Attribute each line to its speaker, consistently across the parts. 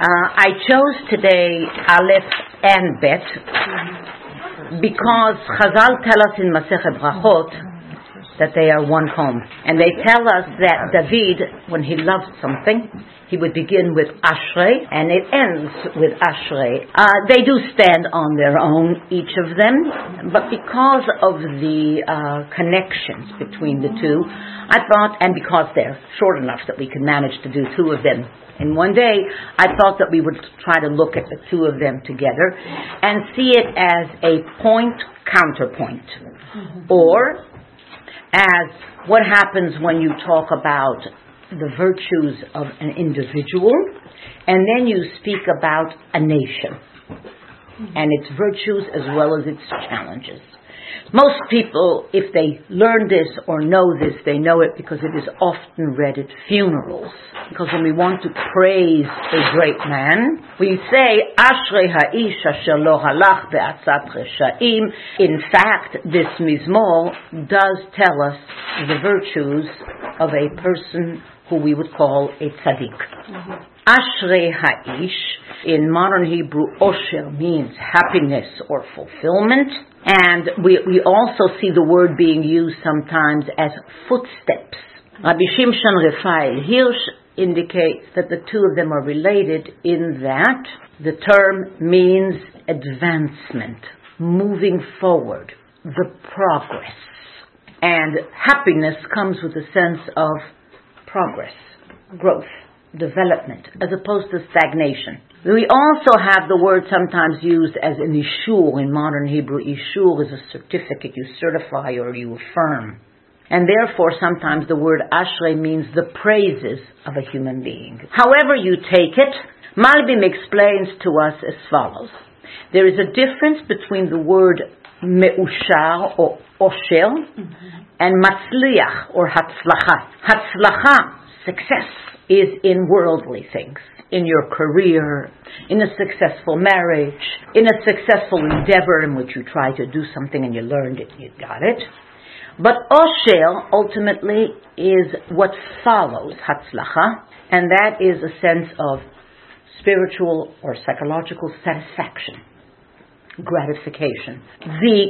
Speaker 1: I chose today Aleph and Bet because Chazal tell us in Masechet Brachot that they are one home. And they tell us that David, when he loved something, he would begin with Ashrei, and it ends with Ashrei. They do stand on their own, each of them, but because of the connections between the two, I thought, and because they're short enough that we can manage to do two of them in one day, I thought that we would try to look at the two of them together and see it as a point-counterpoint, or as what happens when you talk about the virtues of an individual, and then you speak about a nation and its virtues as well as its challenges. Most people, if they learn this or know this, they know it because it is often read at funerals. Because when we want to praise a great man, we say, Ashrei ha'ish asher lo halach be'atzat reshaim. In fact, this mizmor does tell us the virtues of a person who we would call a tzaddik. Ashrei ha'ish, in modern Hebrew, osher means happiness or fulfillment. And we also see the word being used sometimes as footsteps. Rabbi Shimshon Raphael Hirsch indicates that the two of them are related in that the term means advancement, moving forward, the progress. And happiness comes with a sense of progress, growth, development, as opposed to stagnation. We also have the word sometimes used as an ishur in modern Hebrew. Ishur is a certificate. You certify or you affirm. And therefore, sometimes the word ashrei means the praises of a human being. However you take it, Malbim explains to us as follows. There is a difference between the word me'ushar or osher and matzliach or hatzlacha. Hatzlacha, success, is in worldly things. In your career, in a successful marriage, in a successful endeavor in which you try to do something and you learned it, you got it. But osher ultimately is what follows hatzlacha, and that is a sense of spiritual or psychological satisfaction, gratification. The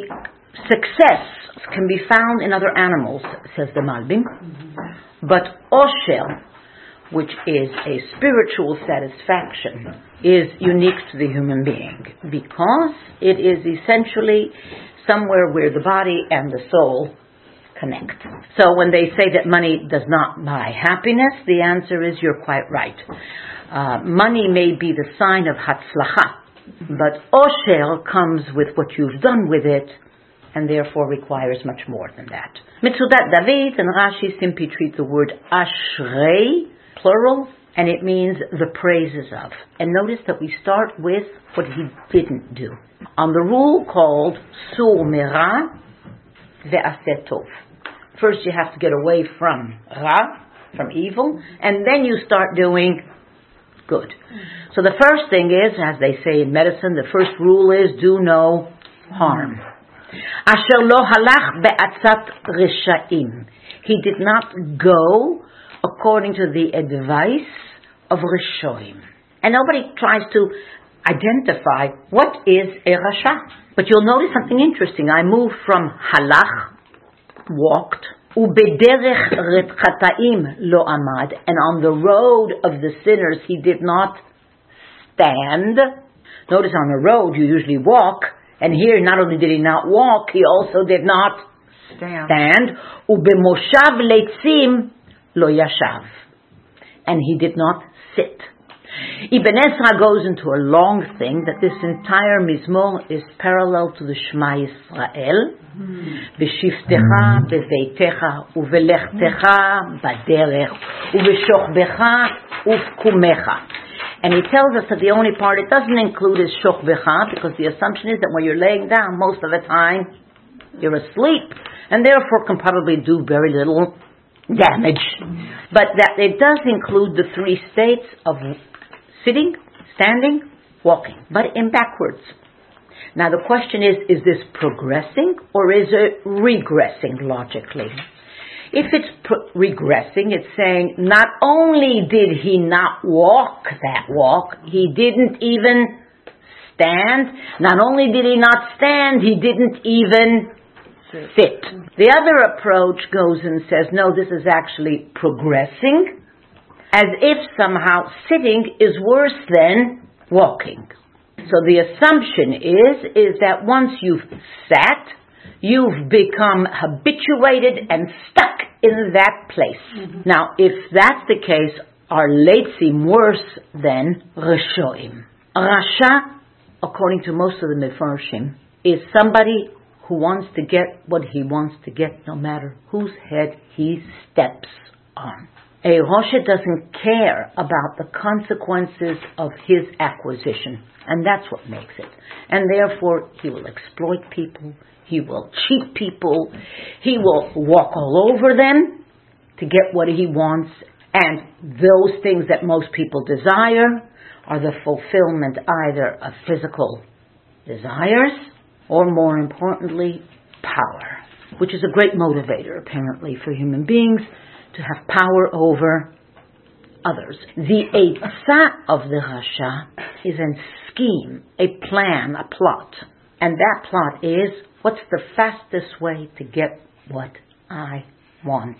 Speaker 1: success can be found in other animals, says the Malbim, but osher, which is a spiritual satisfaction, is unique to the human being because it is essentially somewhere where the body and the soul connect. So when they say that money does not buy happiness, the answer is you're quite right. Money may be the sign of hatzlacha, but osher comes with what you've done with it and therefore requires much more than that. Mitzudat David and Rashi simply treat the word ashrei, plural, and it means the praises of. And notice that we start with what he didn't do. On the rule called sur mera ve'aseh tov. First you have to get away from ra, from evil, and then you start doing good. So the first thing is, as they say in medicine, the first rule is do no harm. Asher lo halach be'atzat reshaim. He did not go according to the advice of Rishoim. And nobody tries to identify what is a Rasha. But you'll notice something interesting. I moved from halach, walked, ubederech retchataim lo amad, and on the road of the sinners he did not stand. Notice on the road you usually walk, and here not only did he not walk, he also did not stand. Ubemoshav leitzim lo yashav, and he did not sit. Ibn Ezra goes into a long thing that this entire mizmor is parallel to the Shema Yisrael. B'shiftecha b'veitecha uvelechtecha baderech uveshochbecha uvkumecha. And he tells us that the only part it doesn't include is shochbecha, because the assumption is that when you're laying down, most of the time you're asleep, and therefore can probably do very little damage. But that it does include the three states of sitting, standing, walking, but in backwards. Now the question is this progressing or is it regressing logically? If it's regressing, it's saying not only did he not walk that walk, he didn't even stand. Not only did he not stand, he didn't even sit. The other approach goes and says, no, this is actually progressing, as if somehow sitting is worse than walking. So the assumption is that once you've sat, you've become habituated and stuck in that place. Now, if that's the case, are leitzim worse than reshoim? Rasha, according to most of the Mefarshim, is somebody who wants to get what he wants to get no matter whose head he steps on. A Rosha doesn't care about the consequences of his acquisition, and that's what makes it. And therefore, he will exploit people, he will cheat people, he will walk all over them to get what he wants, and those things that most people desire are the fulfillment either of physical desires or, more importantly, power, which is a great motivator, apparently, for human beings to have power over others. The Eitzah of the Rasha is a scheme, a plan, a plot. And that plot is, what's the fastest way to get what I want?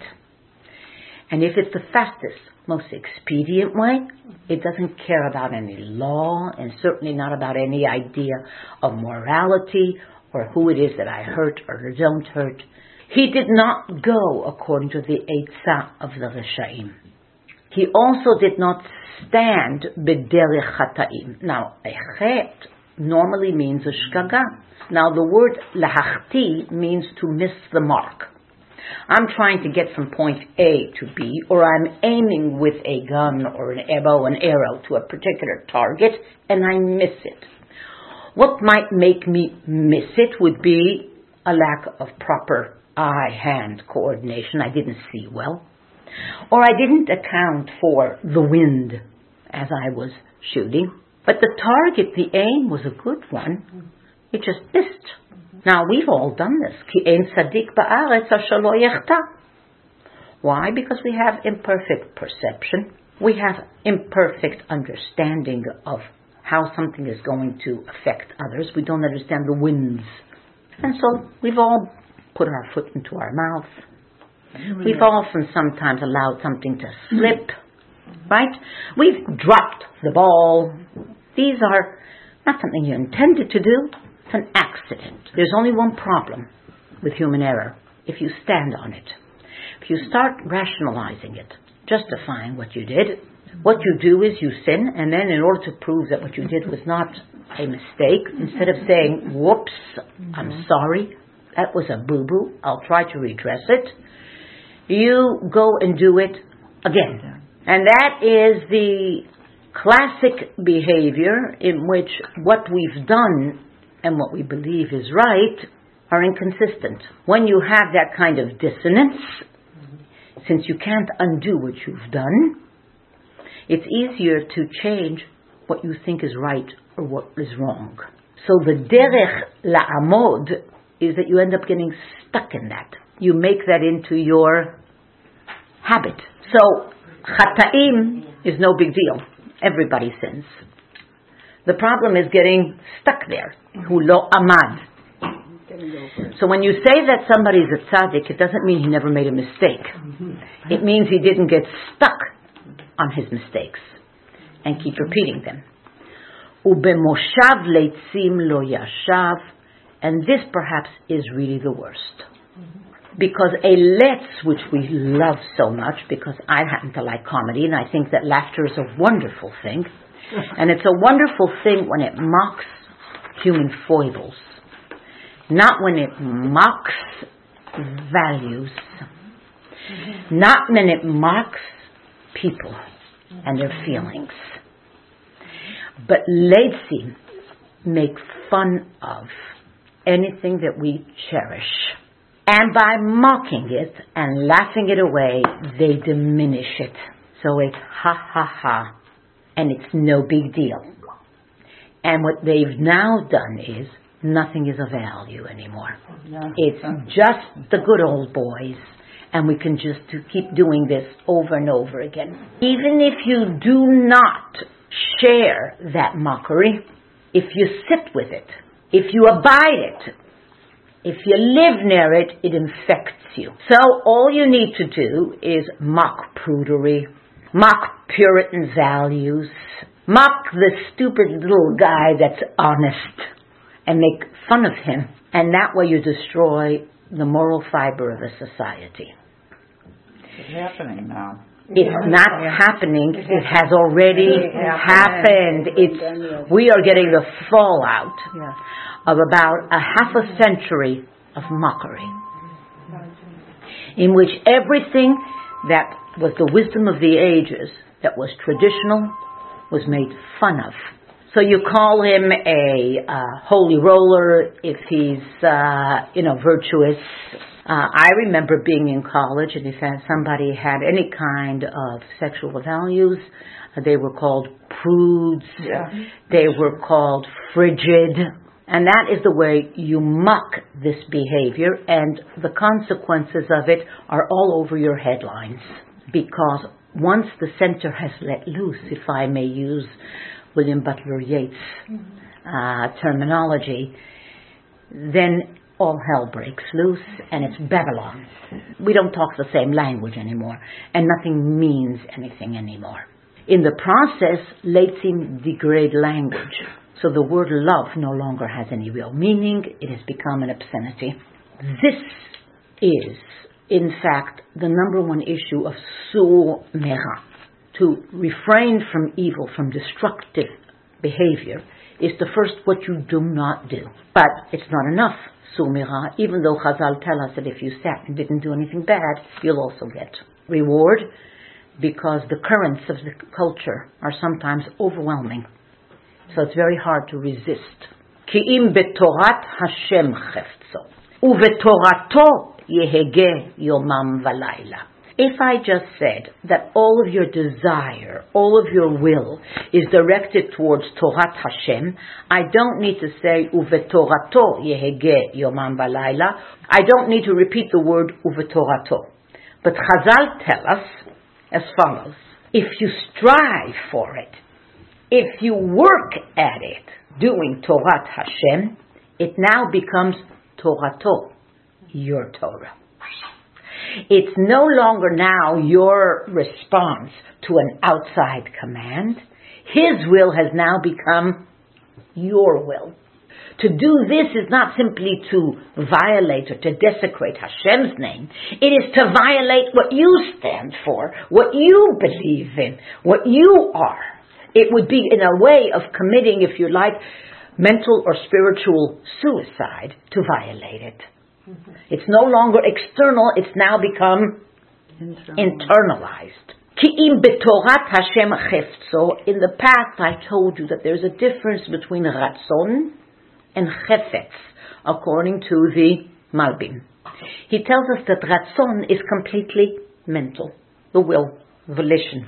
Speaker 1: And if it's the fastest, most expedient way, it doesn't care about any law, and certainly not about any idea of morality or who it is that I hurt or don't hurt. He did not go according to the Eitzah of the Reshaim. He also did not stand b'derech chataim. Now, a chet normally means a shkaga. Now, the word lahachti means to miss the mark. I'm trying to get from point A to B, or I'm aiming with a gun or an arrow to a particular target, and I miss it. What might make me miss it would be a lack of proper eye-hand coordination. I didn't see well. Or I didn't account for the wind as I was shooting. But the target, the aim, was a good one. It just missed. Now, we've all done this. Ki ein tzadik ba'aretz asher lo yechta. Why? Because we have imperfect perception. We have imperfect understanding of how something is going to affect others. We don't understand the winds. And so we've all put our foot into our mouth. We've often sometimes allowed something to slip, right? We've dropped the ball. These are not something you intended to do. It's an accident. There's only one problem with human error: if you stand on it. If you start rationalizing it, justifying what you did, what you do is you sin, and then in order to prove that what you did was not a mistake, instead of saying, whoops, I'm sorry, that was a boo-boo, I'll try to redress it, you go and do it again. And that is the classic behavior in which what we've done and what we believe is right are inconsistent. When you have that kind of dissonance, since you can't undo what you've done, it's easier to change what you think is right or what is wrong. So the derech la'amod is that you end up getting stuck in that. You make that into your habit. So chataim is no big deal. Everybody sins. The problem is getting stuck there. Hu lo amad. So when you say that somebody's a tzaddik, it doesn't mean he never made a mistake. It means he didn't get stuck on his mistakes and keep repeating them. Ubemoshav leitzim lo yashav, and this perhaps is really the worst. Because a letz, which we love so much, because I happen to like comedy, and I think that laughter is a wonderful thing, and it's a wonderful thing when it mocks human foibles, not when it mocks values, not when it mocks people and their feelings. But leitzim make fun of anything that we cherish. And by mocking it and laughing it away, they diminish it. So it's ha ha ha, and it's no big deal. And what they've now done is, nothing is of value anymore. It's just the good old boys And we can just keep doing this over and over again. Even if you do not share that mockery, if you sit with it, if you abide it, if you live near it, it infects you. So all you need to do is mock prudery, mock Puritan values, mock the stupid little guy that's honest, and make fun of him. And that way you destroy the moral fiber of a society.
Speaker 2: It's happening now.
Speaker 1: It's not happening. It has already happened. We are getting the fallout of about a half a century of mockery, in which everything that was the wisdom of the ages, that was traditional, was made fun of. So you call him a holy roller if he's, virtuous. I remember being in college, and if somebody had any kind of sexual values, they were called prudes. Yeah. They were called frigid. And that is the way you mock this behavior, and the consequences of it are all over your headlines. Because once the center has let loose, if I may use William Butler Yeats' terminology, then all hell breaks loose, and it's Babylon. We don't talk the same language anymore, and nothing means anything anymore. In the process, Leitzim degrade language. So the word love no longer has any real meaning. It has become an obscenity. This is, in fact, the number one issue of Sur Mera. To refrain from evil, from destructive behavior, is the first what you do not do. But it's not enough, Sur Mera, even though Chazal tell us that if you sat and didn't do anything bad, you'll also get reward, because the currents of the culture are sometimes overwhelming. So it's very hard to resist. Ki im betorat Hashem chefzo, uvetorato yehege yomam valayla. If I just said that all of your desire, all of your will is directed towards Torat Hashem, I don't need to say uvetorato yehege yomam valayla. I don't need to repeat the word uvetorato. But Chazal tell us as follows: if you strive for it, if you work at it, doing Torat Hashem, it now becomes Torato, your Torah. It's no longer now your response to an outside command. His will has now become your will. To do this is not simply to violate or to desecrate Hashem's name. It is to violate what you stand for, what you believe in, what you are. It would be in a way of committing, if you like, mental or spiritual suicide to violate it. Mm-hmm. It's no longer external, it's now become internalized. Ki'im betorat Hashem chefzo. In the past I told you that there's a difference between ratzon and chefetz, according to the Malbim. He tells us that ratzon is completely mental, the will, volition.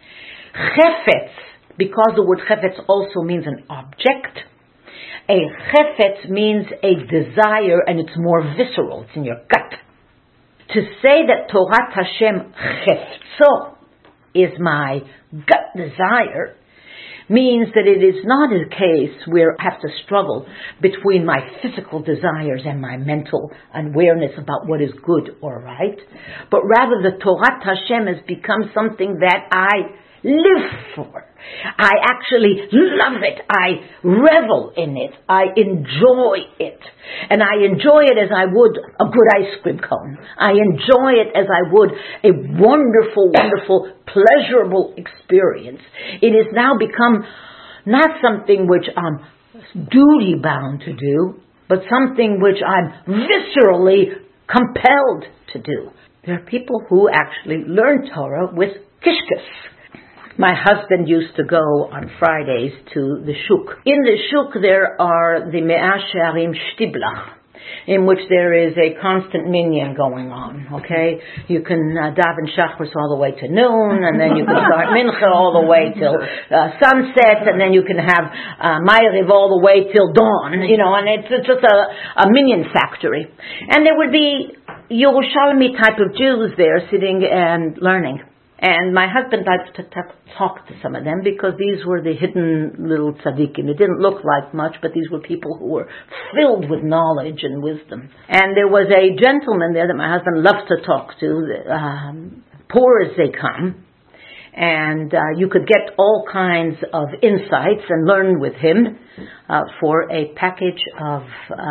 Speaker 1: Chefetz, because the word chefetz also means an object, a chefetz means a desire, and it's more visceral, it's in your gut. To say that Torat Hashem chefzo is my gut desire means that it is not a case where I have to struggle between my physical desires and my mental awareness about what is good or right, but rather the Torat Hashem has become something that I live for. I actually love it. I revel in it. I enjoy it. And I enjoy it as I would a good ice cream cone. I enjoy it as I would a wonderful, wonderful, pleasurable experience. It has now become not something which I'm duty bound to do, but something which I'm viscerally compelled to do. There are people who actually learn Torah with kishkas. My husband used to go on Fridays to the shuk. In the shuk there are the Me'ah She'arim Shtiblach, in which there is a constant minyan going on, okay? You can daven Shachris all the way to noon, and then you can start Mincha all the way till sunset, and then you can have Ma'ariv all the way till dawn, and it's just a minyan factory. And there would be Yerushalmi type of Jews there sitting and learning. And my husband likes to talk to some of them because these were the hidden little tzaddikim. It didn't look like much, but these were people who were filled with knowledge and wisdom. And there was a gentleman there that my husband loves to talk to, poor as they come. And you could get all kinds of insights and learn with him for a package of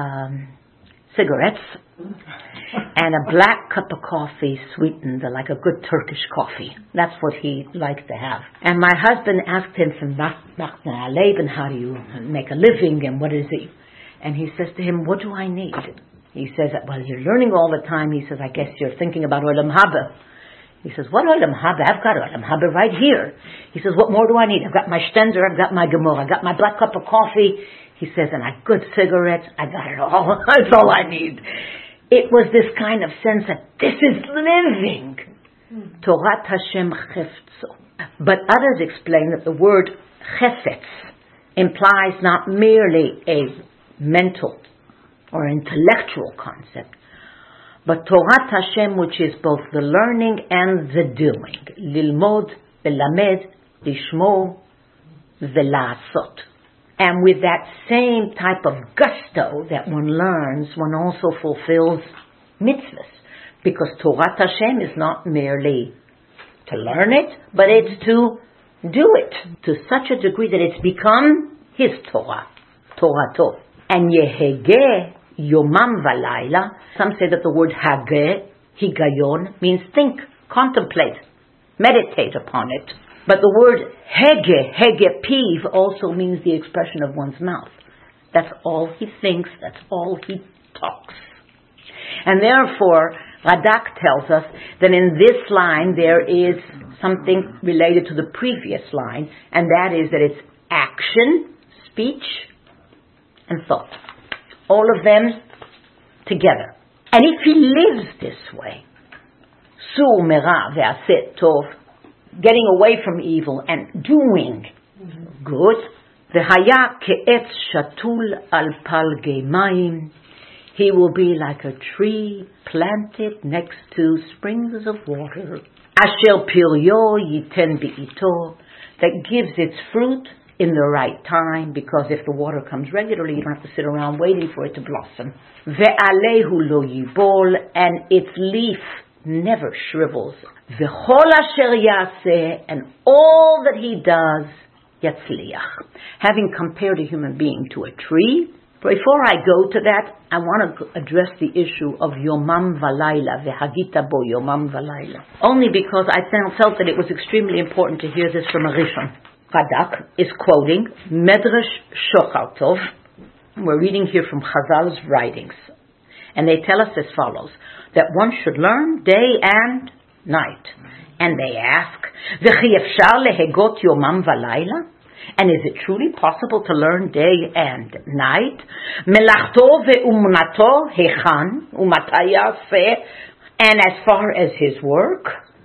Speaker 1: cigarettes and a black cup of coffee sweetened like a good Turkish coffee. That's what he liked to have. And my husband asked him from Leben, how do you make a living and what is it? And he says to him, what do I need? He says, well, you're learning all the time. He says, I guess you're thinking about Olam Haba. He says, what Olam Haba? I've got Olam Haba right here. He says, what more do I need? I've got my Stender, I've got my Gemara, I've got my black cup of coffee. He says, and I good cigarettes, I got it all. That's all I need. It was this kind of sense that this is living. Torat Hashem chefetzo. But others explain that the word chefetz implies not merely a mental or intellectual concept, but Torat Hashem, which is both the learning and the doing. Lilmod, velamed, lishmo, vela'asot. And with that same type of gusto that one learns, one also fulfills mitzvahs. Because Torat Hashem is not merely to learn it, but it's to do it to such a degree that it's become his Torah, Torato. And Yehege Yomam Valayla, some say that the word Hage, Higayon, means think, contemplate, meditate upon it. But the word hege, piv, also means the expression of one's mouth. That's all he thinks, that's all he talks. And therefore, Radak tells us that in this line there is something related to the previous line, and that is that it's action, speech, and thought. All of them together. And if he lives this way, Sur mera ve'aseh tov, getting away from evil and doing good, v'haya ke'etz shatul al palgei mayim, he will be like a tree planted next to springs of water, asher piryo yiten bi'ito, that gives its fruit in the right time, because if the water comes regularly, you don't have to sit around waiting for it to blossom. Ve'alehu lo yibol, and its leaf never shrivels. V'chol asher yaseh, and all that he does, yatzliach. Having compared a human being to a tree, before I go to that, I want to address the issue of Yomam Valayla, v'hagita bo Yomam Valayla. Only because I felt that it was extremely important to hear this from a Rishon. Radak is quoting Medrash Shochar Tov. We're reading here from Chazal's writings. And they tell us as follows, that one should learn day and night. And they ask, V'chi efshar lehegot yomam v'layla? And is it truly possible to learn day and night? Melachto ve'umnato hechan umatay yaseh. And as far as his work,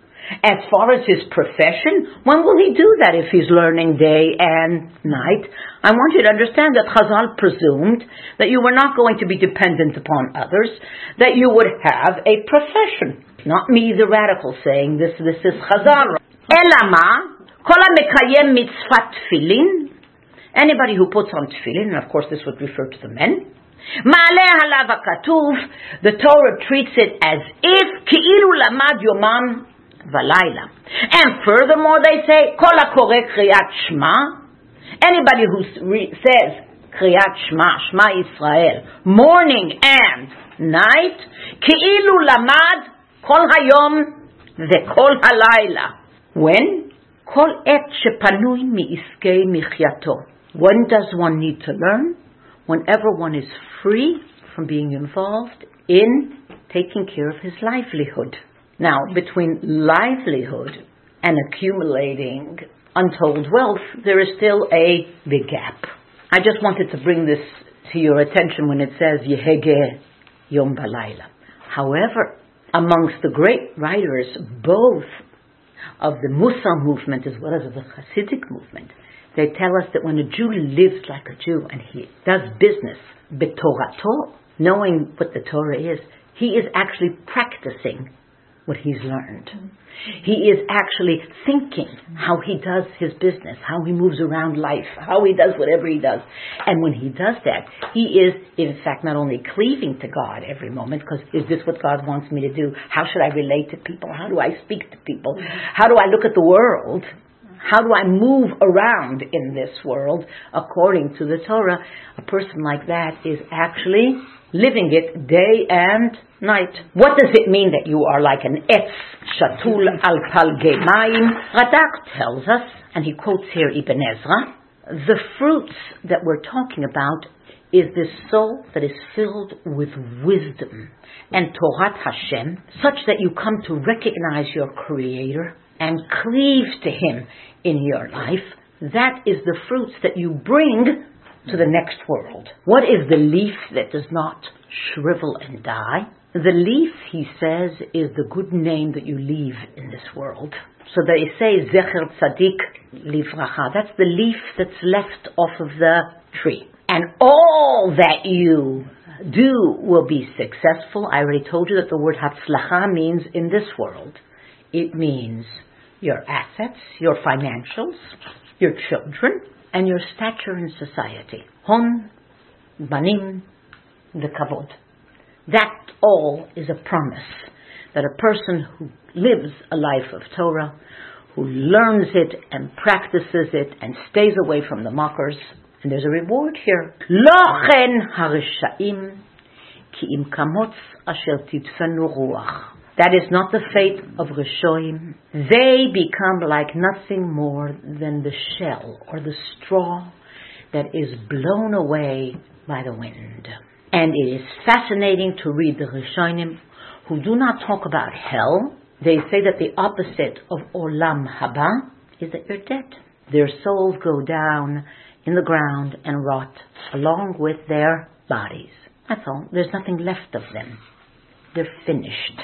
Speaker 1: as far as his profession, when will he do that if he's learning day and night? I want you to understand that Chazal presumed that you were not going to be dependent upon others, that you would have a profession. Not me, the radical, saying this is Chazal. Elama, kol ha-mekayem mitzvat tefillin. Anybody who puts on tefillin, and of course this would refer to the men, ma'aleh halav hakatuv, the Torah treats it as if ki'ilu lamad yomam Valayla. And furthermore, they say, Kol HaKoreh Kriyat Shema. Anybody who says Kriyat Shema, Shema Yisrael, morning and night, Ki'ilu Lamad Kol Hayom Ve'Kol Halayla. When? Kol Et Shepanui Mi'iskei Michyato. When does one need to learn? Whenever one is free from being involved in taking care of his livelihood. Now, between livelihood and accumulating untold wealth, there is still a big gap. I just wanted to bring this to your attention when it says Yehege Yom Balayla. However, amongst the great writers, both of the Musar movement as well as of the Hasidic movement, they tell us that when a Jew lives like a Jew and he does business, b'torato, knowing what the Torah is, He is actually practicing what he's learned. He is actually thinking how he does his business, how he moves around life, how he does whatever he does. And when he does that, he is, in fact, not only cleaving to God every moment, because is this what God wants me to do? How should I relate to people? How do I speak to people? How do I look at the world? How do I move around in this world according to the Torah? A person like that is actually living it day and night. What does it mean that you are like an etz shatul al palgei mayim? Radak tells us, and he quotes here Ibn Ezra, the fruits that we're talking about is this soul that is filled with wisdom and Torat Hashem, such that you come to recognize your Creator and cleave to Him in your life. That is the fruits that you bring to the next world. What is the leaf that does not shrivel and die? The leaf, he says, is the good name that you leave in this world. So they say, Zecher Tzadik Livracha. That's the leaf that's left off of the tree. And all that you do will be successful. I already told you that the word Hatzlacha means in this world. It means your assets, your financials, your children, and your stature in society. Hon, banim, the kavod. That all is a promise that a person who lives a life of Torah, who learns it and practices it and stays away from the mockers, and there's a reward here. Lochen harishaim ki im kamotz asher tidfenu ruach. That is not the fate of Rishoim. They become like nothing more than the shell or the straw that is blown away by the wind. And it is fascinating to read the Rishonim who do not talk about hell. They say that the opposite of Olam Haba is that you're dead. Their souls go down in the ground and rot along with their bodies. That's all. There's nothing left of them. They're finished.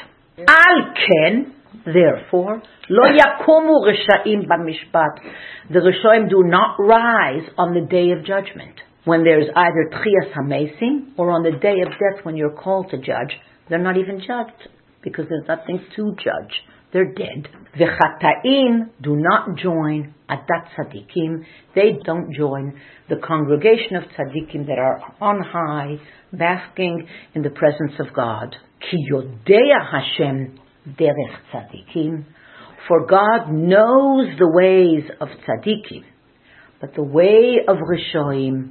Speaker 1: Al ken, therefore, lo yakumu reshaim b'mishpat. The Rishoim do not rise on the day of judgment, when there's either tchias hamesim or on the day of death when you're called to judge. They're not even judged because there's nothing to judge. They're dead. V'chataim do not join adat tzadikim. They don't join the congregation of tzadikim that are on high, basking in the presence of God. Ki yodea Hashem derech tzadikim. For God knows the ways of tzadikim, but the way of Rishoim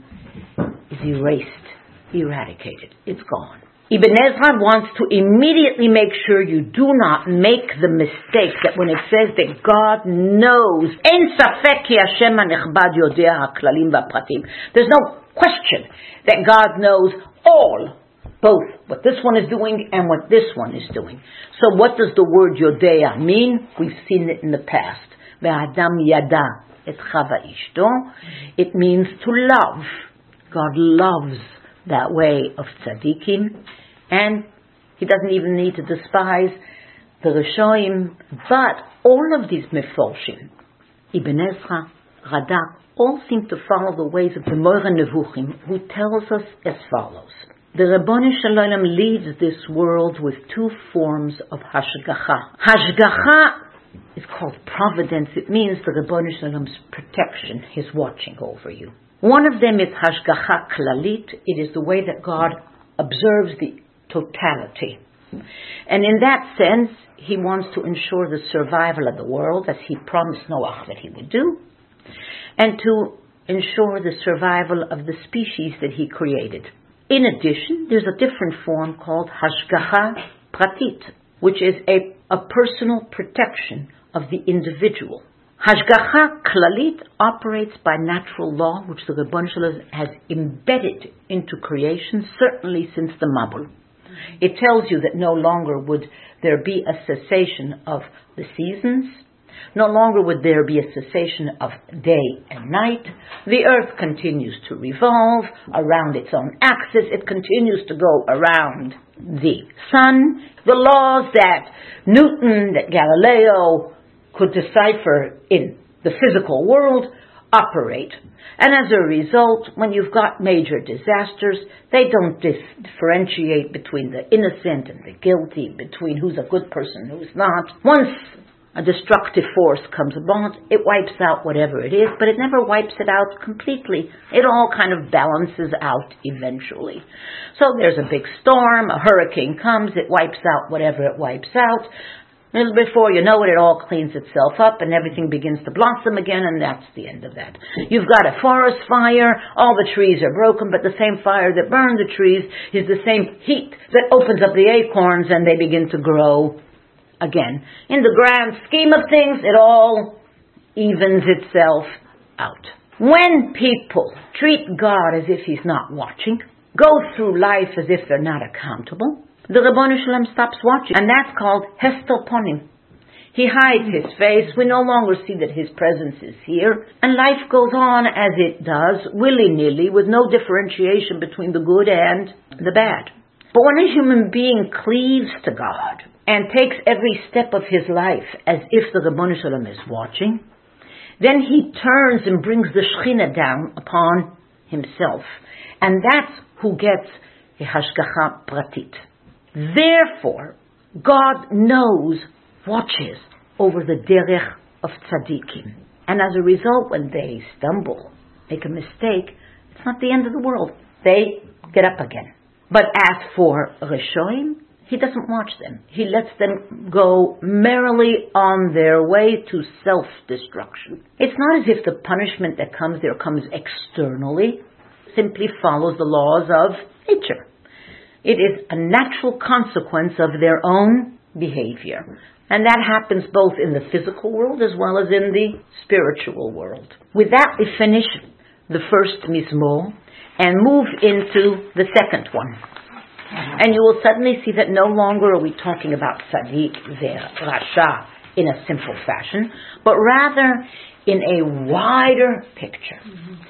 Speaker 1: is erased, eradicated. It's gone. Ibn Ezra wants to immediately make sure you do not make the mistake that when it says that God knows, en safek ki Hashem hanechbad yodea haklalim v'pratim. There's no question that God knows all, both what this one is doing and what this one is doing. So what does the word yodea mean? We've seen it in the past. Ve'adam yada et chava ishto. It means to love. God loves that way of tzaddikim, and he doesn't even need to despise the Rishoim. But all of these meforshim, Ibn Ezra, Radak, all seem to follow the ways of the Moira Nevuchim, who tells us as follows. The Ribono Shel Olam leads this world with two forms of hashgacha. Hashgacha is called providence. It means the Ribono Shel Olam's protection, his watching over you. One of them is hashgacha klalit. It is the way that God observes the totality. And in that sense, he wants to ensure the survival of the world, as he promised Noah that he would do, and to ensure the survival of the species that he created. In addition, there's a different form called hashgacha pratit, which is a personal protection of the individual. Hashgacha klalit operates by natural law, which the Ribono Shel Olam has embedded into creation, certainly since the Mabul. It tells you that no longer would there be a cessation of the seasons, no longer would there be a cessation of day and night. The earth continues to revolve around its own axis. It continues to go around the sun. The laws that Newton, that Galileo could decipher in the physical world operate. And as a result, when you've got major disasters, they don't differentiate between the innocent and the guilty, between who's a good person and who's not. Once a destructive force comes about, it wipes out whatever it is, but it never wipes it out completely. It all kind of balances out eventually. So there's a big storm, a hurricane comes, it wipes out whatever it wipes out. And before you know it, it all cleans itself up and everything begins to blossom again, and that's the end of that. You've got a forest fire, all the trees are broken, but the same fire that burned the trees is the same heat that opens up the acorns and they begin to grow again. In the grand scheme of things, it all evens itself out. When people treat God as if He's not watching, go through life as if they're not accountable, the Ribono Shel Olam stops watching, and that's called Hester Ponim. He hides His face. We no longer see that His presence is here, and life goes on as it does, willy-nilly, with no differentiation between the good and the bad. But when a human being cleaves to God and takes every step of his life as if the Ribono Shel Olam is watching, then he turns and brings the Shekhinah down upon himself. And that's who gets a Hashgacha Pratit. Therefore, God knows, watches over the derech of tzaddikim. And as a result, when they stumble, make a mistake, it's not the end of the world. They get up again. But as for Rishoim, He doesn't watch them. He lets them go merrily on their way to self-destruction. It's not as if the punishment that comes there comes externally. It simply follows the laws of nature. It is a natural consequence of their own behavior. And that happens both in the physical world as well as in the spiritual world. With that, we finish the first Mizmor and move into the second one. And you will suddenly see that no longer are we talking about Tzaddik Rasha in a simple fashion, but rather in a wider picture.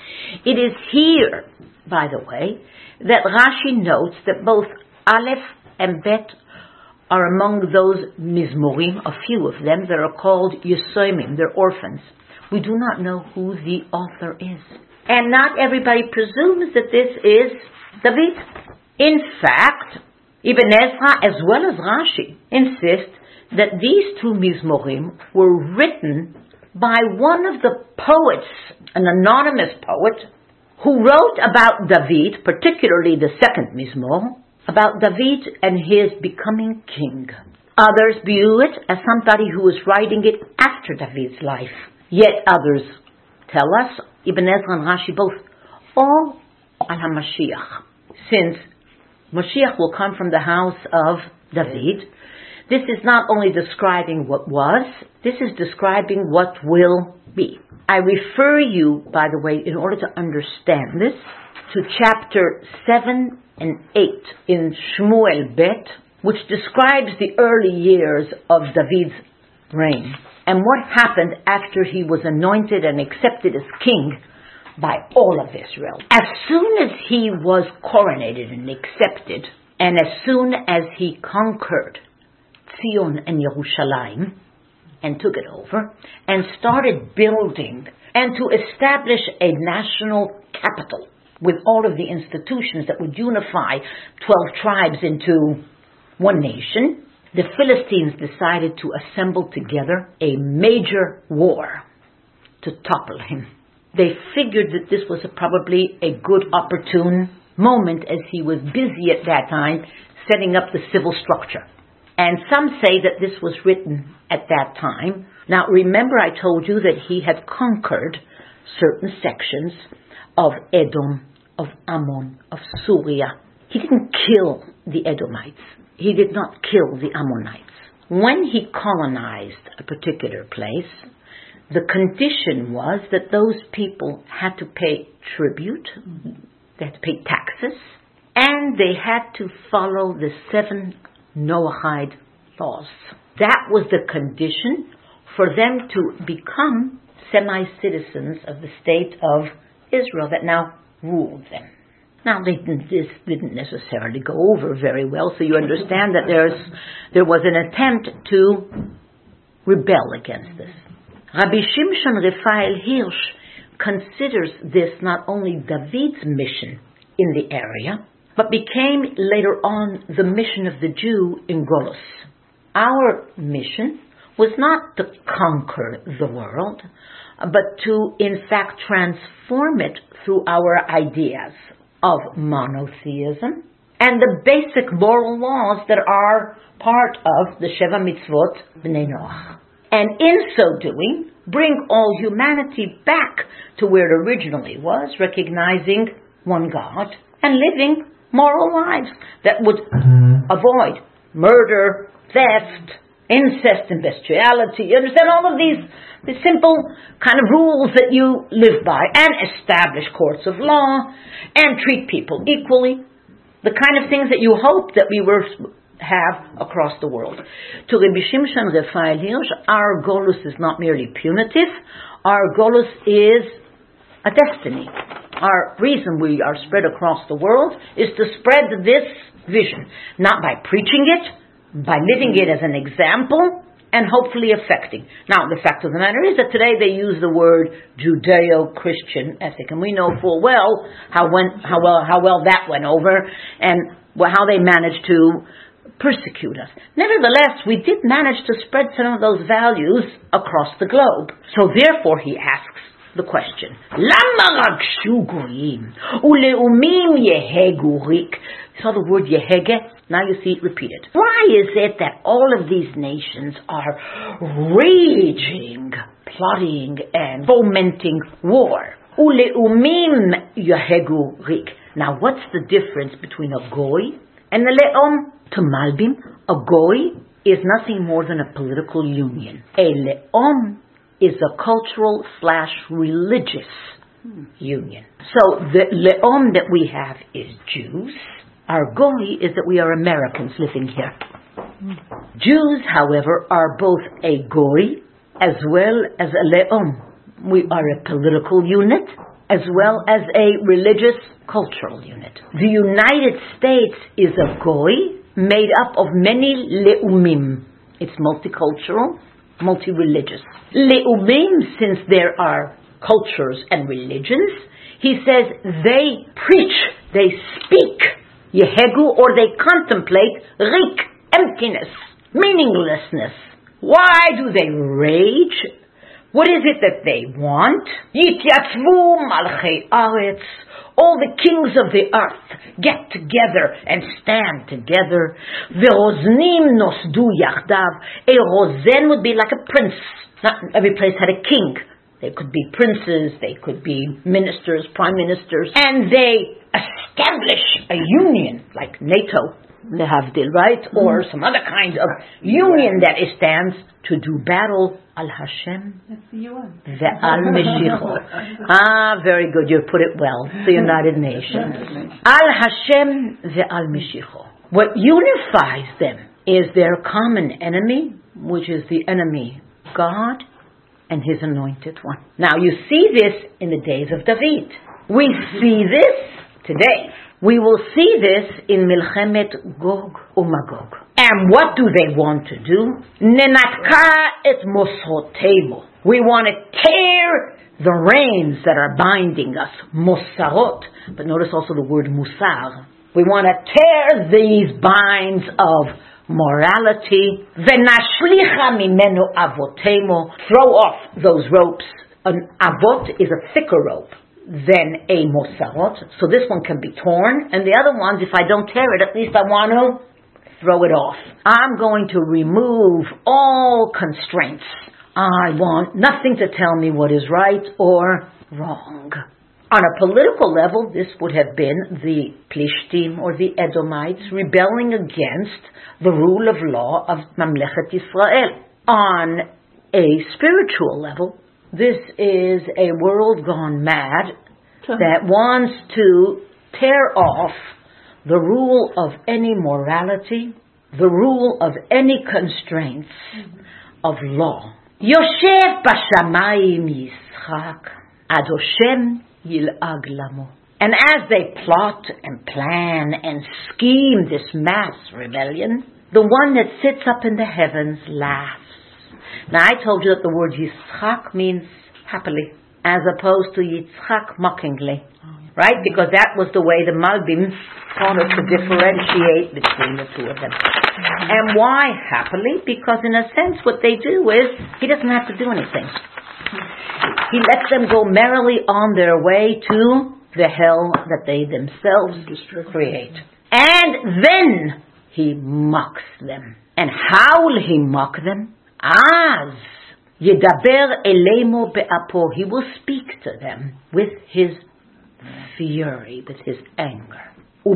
Speaker 1: It is here, by the way, that Rashi notes that both Aleph and Bet are among those Mizmorim, a few of them, that are called Yesoimim, they're orphans. We do not know who the author is. And not everybody presumes that this is David. In fact, Ibn Ezra as well as Rashi insist that these two Mizmorim were written by one of the poets, an anonymous poet, who wrote about David, particularly the second Mizmor, about David and his becoming king. Others view it as somebody who was writing it after David's life. Yet others tell us, Ibn Ezra and Rashi both, all al HaMashiach. Since Mashiach will come from the house of David, this is not only describing what was, this is describing what will be. I refer you, by the way, in order to understand this, to chapter 7 and 8 in Shmuel Bet, which describes the early years of David's reign and what happened after he was anointed and accepted as king by all of Israel. As soon as he was coronated and accepted, and as soon as he conquered Zion and Yerushalayim and took it over and started building and to establish a national capital with all of the institutions that would unify 12 tribes into one nation, the Philistines decided to assemble together a major war to topple him. They figured that this was probably a good opportune moment as he was busy at that time setting up the civil structure. And some say that this was written at that time. Now remember I told you that he had conquered certain sections of Edom, of Ammon, of Syria. He didn't kill the Edomites. He did not kill the Ammonites. When he colonized a particular place, the condition was that those people had to pay tribute, they had to pay taxes, and they had to follow the 7 Noahide laws. That was the condition for them to become semi-citizens of the state of Israel that now ruled them. Now, this didn't necessarily go over very well, so you understand that there was an attempt to rebel against this. Rabbi Shimshon Raphael Hirsch considers this not only David's mission in the area, but became later on the mission of the Jew in Golus. Our mission was not to conquer the world, but to, in fact, transform it through our ideas of monotheism and the basic moral laws that are part of the Sheva Mitzvot B'nai Noach. And in so doing, bring all humanity back to where it originally was, recognizing one God and living moral lives that would avoid murder, theft, incest, and bestiality. You understand all of these simple kind of rules that you live by, and establish courts of law, and treat people equally. The kind of things that you hope that we were have across the world. To Rabbi Shimshon Raphael Hirsch, our golus is not merely punitive. Our golus is a destiny. Our reason we are spread across the world is to spread this vision, not by preaching it, by living it as an example, and hopefully affecting. Now, the fact of the matter is that today they use the word Judeo-Christian ethic, and we know full well how well that went over, and how they managed to persecute us. Nevertheless, we did manage to spread some of those values across the globe. So therefore, he asks the question, Lama ragshu goyim uleumim yehegu rik. Saw the word yehege? Now you see it repeated. Why is it that all of these nations are raging, plotting, and fomenting war? Uleumim yehegu rik. Now what's the difference between a goy and a le'om? To Malbim, a goy is nothing more than a political union. A le'om is a cultural/religious union. So the le'om that we have is Jews. Our goy is that we are Americans living here. Jews, however, are both a goy as well as a le'om. We are a political unit as well as a religious cultural unit. The United States is a goy made up of many le'umim. It's multicultural, multi-religious. Le'umim, since there are cultures and religions, he says they preach, they speak yehegu, or they contemplate rik, emptiness, meaninglessness. Why do they rage? What is it that they want? Yityatzvu malchei aretz. All the kings of the earth get together and stand together. Ve'oznim nosdu yachdav. A rozen would be like a prince. Not every place had a king. They could be princes, they could be ministers, prime ministers, and they establish a union like NATO, lehavdil, right? Or some other kind of union that stands to do battle al Hashem ve'al Meshicho. Very good, you put it well. The United Nations. Al Hashem ve'al Meshicho. What unifies them is their common enemy, which is the enemy God and His anointed one. Now you see this in the days of David. We see this today. We will see this in Milchemet Gog uMagog. And what do they want to do? Nenatka et mosrotemo. We want to tear the reins that are binding us. Mosarot. But notice also the word musar. We want to tear these binds of morality. Venashlicha mimenu avotemo. Throw off those ropes. An avot is a thicker rope than a mosarot. So this one can be torn, and the other ones, if I don't tear it, at least I want to throw it off. I'm going to remove all constraints. I want nothing to tell me what is right or wrong. On a political level, this would have been the Plishtim or the Edomites rebelling against the rule of law of Mamlechet Yisrael. On a spiritual level, this is a world gone mad that wants to tear off the rule of any morality, the rule of any constraints of law. Yoshev b'shamayim Yitzchak, ad Hashem yil'ag lamo. And as they plot and plan and scheme this mass rebellion, the one that sits up in the heavens laughs. Now I told you that the word Yitzchak means happily. as opposed to Yitzchak mockingly. Right? Because that was the way the Malbim wanted to differentiate between the two of them. And why happily? Because in a sense what they do is, he doesn't have to do anything. He lets them go merrily on their way to the hell that they themselves create. And then he mocks them. And how will he mock them? Az yedaber elemo be'apo. He will speak to them with his fury, with his anger.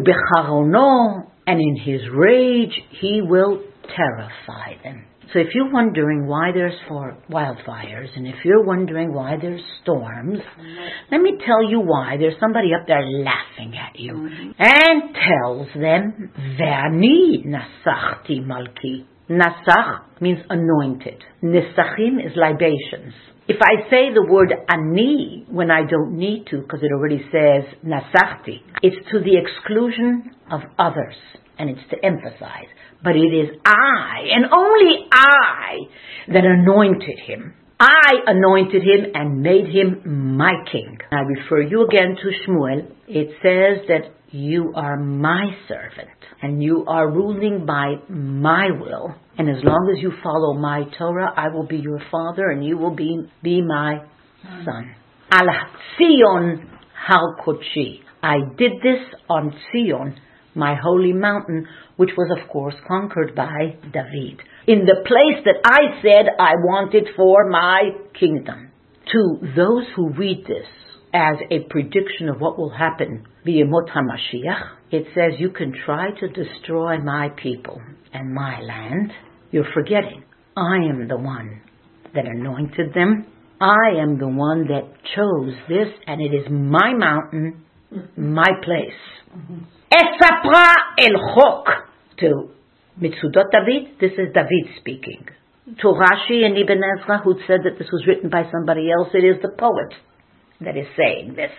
Speaker 1: Ubecharono, and in his rage he will terrify them. So if you're wondering why there's wildfires, and if you're wondering why there's storms, let me tell you why. There's somebody up there laughing at you and tells them, Ve'ani nasachti malki. Nasach means anointed. Nisachim is libations. If I say the word ani when I don't need to, because it already says nasachti, it's to the exclusion of others, and it's to emphasize. But it is I, and only I, that anointed him. I anointed him and made him my king. I refer you again to Shmuel. It says that you are my servant, and you are ruling by my will. And as long as you follow my Torah, I will be your father, and you will be my son. Al Tzion Har Kodshi. I did this on Tzion, my holy mountain, which was of course conquered by David, in the place that I said I wanted for my kingdom. To those who read this as a prediction of what will happen via Yemot HaMashiach, it says you can try to destroy my people and my land. You're forgetting, I am the one that anointed them. I am the one that chose this, and it is my mountain, my place. Esapra el chok. To Mitzudot David, this is David speaking. To Rashi and Ibn Ezra, who said that this was written by somebody else, it is the poet that is saying this.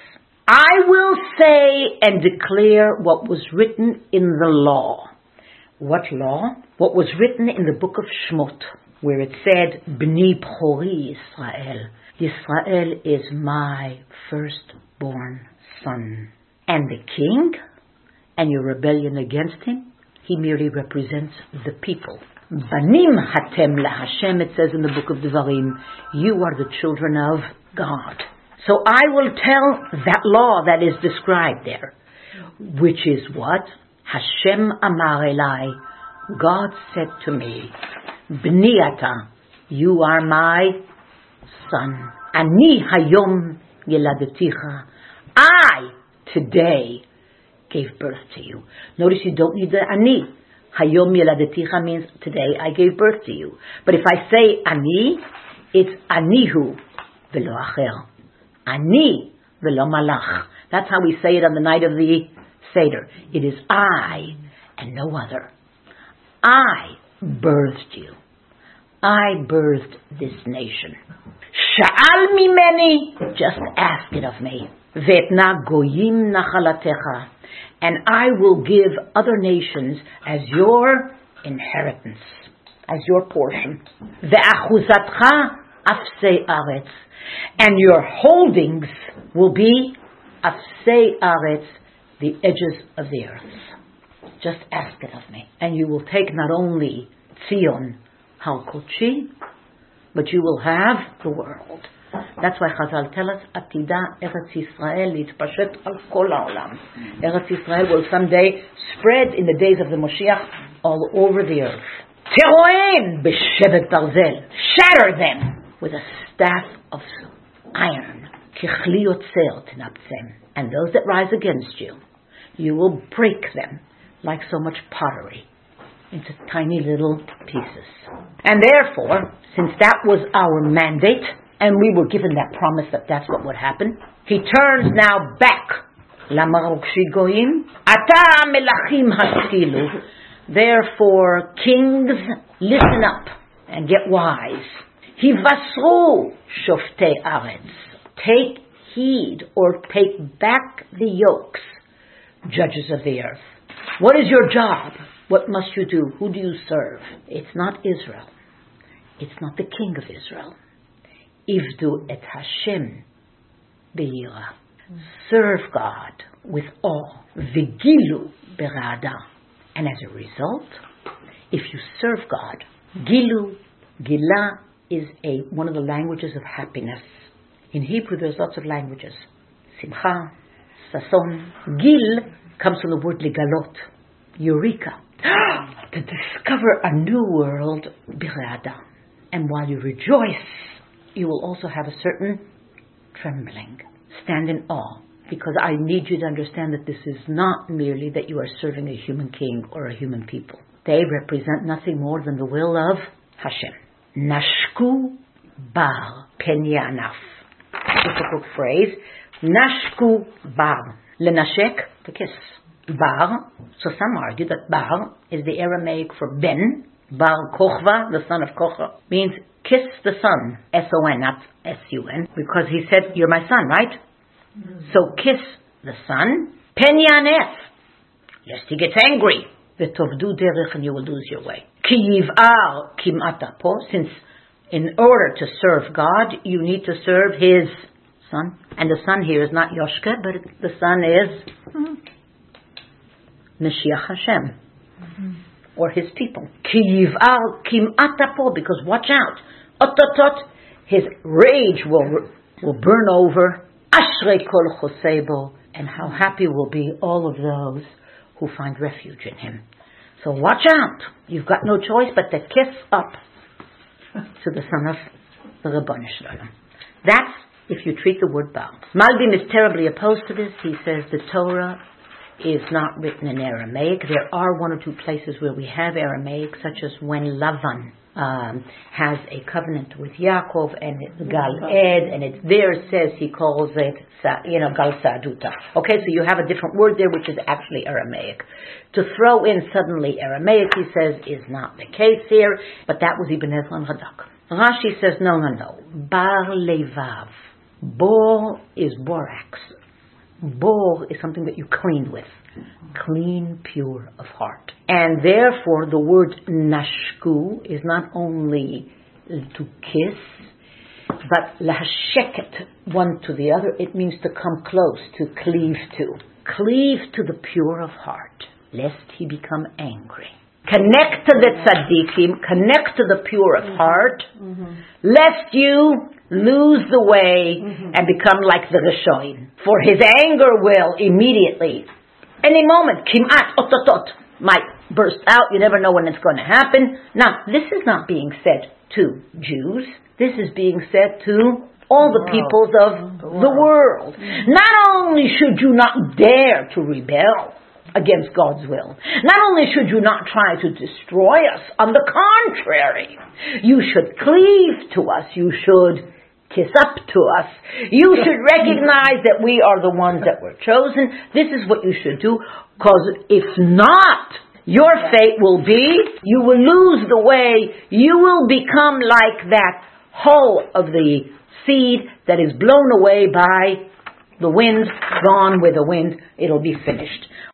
Speaker 1: I will say and declare what was written in the law. What law? What was written in the book of Shmot, where it said, B'ni B'chori Yisrael. Yisrael is my firstborn son. And the king, and your rebellion against him, he merely represents the people. Banim hatem laHashem, it says in the book of Devarim, you are the children of God. So I will tell that law that is described there, which is what? Hashem amar elai, God said to me, B'ni ata, you are my son. Ani hayom yeladeticha, I today gave birth to you. Notice you don't need the ani. Hayom yeladeticha means today I gave birth to you. But if I say ani, it's anihu v'lo acher. Ani v'lo malach. That's how we say it on the night of the Seder. It is I and no other. I birthed you. I birthed this nation. Sha'al mimeni, just ask it of me. Ve'etna goyim nachalatecha, and I will give other nations as your inheritance, as your portion. Ve'achuzatcha afsei aretz, and your holdings will be afsei aretz, the edges of the earth. Just ask it of me, and you will take not only Tzion Har Kodshi, but you will have the world. That's why Chazal tell us, Atida Eretz Yisrael litpashet al kol ha'olam. Eretz Yisrael will someday spread in the days of the Moshiach all over the earth. Teroen b'shevet barzel, shatter them with a staff of iron. Kichli yotzer tenaptzem, and those that rise against you, you will break them like so much pottery into tiny little pieces. And therefore, since that was our mandate, and we were given that promise that that's what would happen, he turns now back. Lamarukshi goyim, ata melachim haskilu. Therefore, kings, listen up and get wise. Hivasru shoftei aretz. Take heed or take back the yokes, judges of the earth. What is your job? What must you do? Who do you serve? It's not Israel. It's not the king of Israel. Ivdu et Hashem be'ira. Serve God with awe. V'gilu berada. And as a result, if you serve God, gilu, gila is one of the languages of happiness. In Hebrew, there's lots of languages. Simcha, sason. Gil comes from the word ligalot, eureka. To discover a new world, birada. And while you rejoice, you will also have a certain trembling. Stand in awe. Because I need you to understand that this is not merely that you are serving a human king or a human people. They represent nothing more than the will of Hashem. Nashku bar penyanaf. Difficult phrase. Nashku bar. Lenashek, to kiss. Bar. So some argue that bar is the Aramaic for ben. Bar Kochva, the son of Kochva, means kiss the son. S-O-N, not S-U-N. Because he said, you're my son, right? So kiss the son. Penyanef. Lest he gets angry. V'tovdu derech, and you will lose your way. Ki yiv'ar kim'at apo. Since in order to serve God, you need to serve his son. And the son here is not Yoshka, but the son is Mashiach Hashem. Or his people. Ki yiv'ar kim'at apo. Because watch out. Ototot. His rage will burn over. Ashrei kol chosebo, and how happy will be all of those who find refuge in him. So watch out. You've got no choice but to kiss up to the son of the Ribono Shel Olam. That's if you treat the word Baal. Malbim is terribly opposed to this. He says the Torah is not written in Aramaic. There are one or two places where we have Aramaic, such as when Lavan has a covenant with Yaakov and Gal Ed, and it there says he calls it, Gal Sa'aduta. Okay, so you have a different word there, which is actually Aramaic. To throw in suddenly Aramaic, he says, is not the case here, but that was Ibn Ezra and Radak. Rashi says, no. Bar Levav. Bor is borax. Bor is something that you clean with. Clean, pure of heart. And therefore, the word nashku is not only to kiss, but lahasheket, one to the other. It means to come close, to cleave to. Cleave to the pure of heart, lest he become angry. Connect to the tzaddikim, connect to the pure of heart, lest you lose the way and become like the Rishonim. For his anger will immediately, any moment, kimat ototot, might burst out. You never know when it's going to happen. Now, this is not being said to Jews. This is being said to all the peoples of the world. Not only should you not dare to rebel against God's will, not only should you not try to destroy us, on the contrary, you should cleave to us. You should kiss up to us. You should recognize that we are the ones that were chosen. This is what you should do, because if not, your fate will be, you will lose the way, you will become like that hull of the seed that is blown away by the wind, gone with the wind, it'll be finished.